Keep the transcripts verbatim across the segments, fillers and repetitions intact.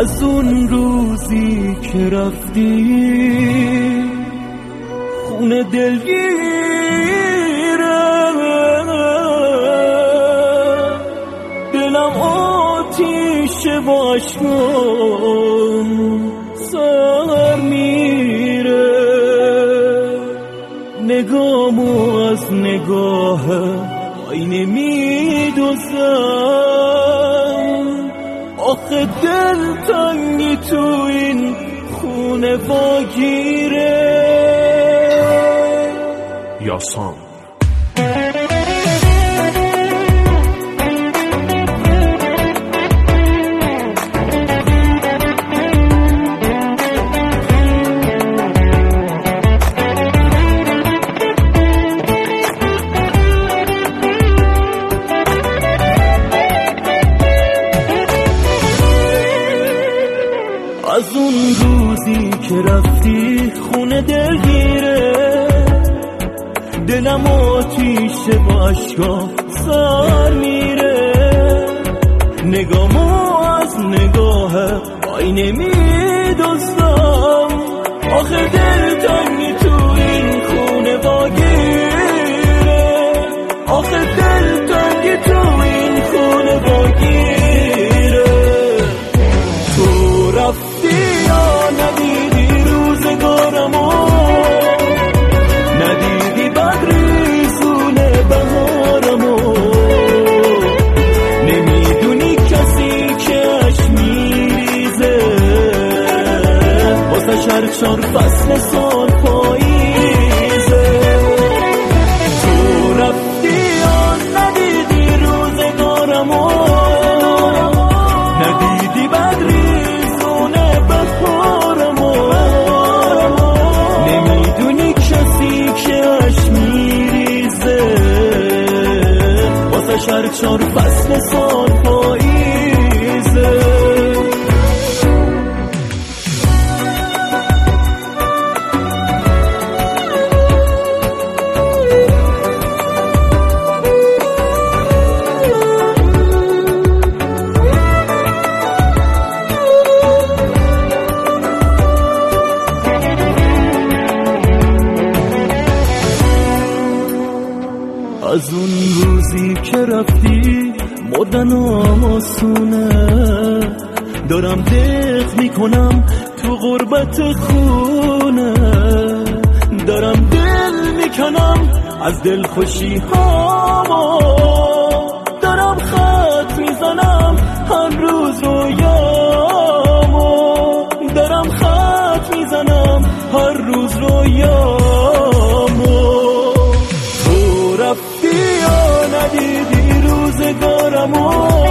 از اون روزی که رفتی خونه دلگیره، دلم آتیشه با عشقم سر میره، نگامو از نگاه آینه میدوزم، آخه دل تنگی تو این خونه واگیره. یاسان از اون روزی که رفتی خونه دلگیره، دلم آتیشه با عشقام سر میره، نگامو از نگاه آینه میدوزم، آخه دل تنگی تو این خونه واگیره، آخه دل تنگی تو این خونه واگیره. تو رفتی یا ندیدی روزگارمو، ندیدی بدریزون بهارمو، نمیدونی کسی که اش میریزه واسه شهر چار فصل سال پاییزه. تو رفتی یا ندیدی روزگارمو، ندیدی بدریزون بهارمو، نمیدونی کسی که اش میریزه واسه شهر چار فصل سال پاییزه. از اون روزی که رفتی مردن آسونه، دارم دق میکنم تو غربت خونه، دارم دل میکنم از دل خوشی هامو، دارم خط میزنم هر روز رویامو، دارم خط میزنم هر روز رویامو. رفتی یا ندیدی روزگارمو،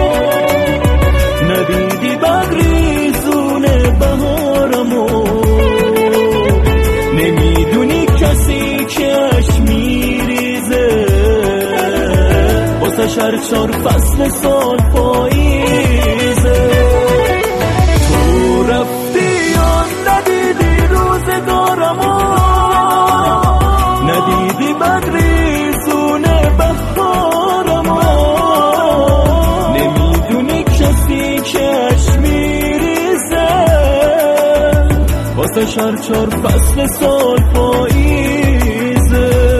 ندیدی بدریزون بهارمو، نمیدونی کسی که اش میریزه واسه شهر چار فصل سال پاییزه. تو رفتی یا ندیدی روزگارمو، ندیدی بدریزون بهارمو، نمیدونی کسی که اش میریزه واسه شهر چار فصل سال پاییزه.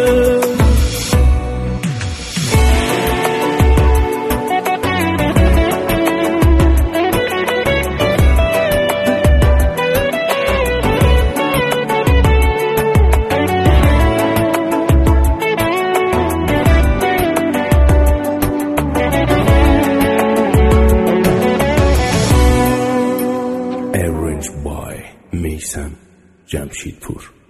میثم جمشیدپور.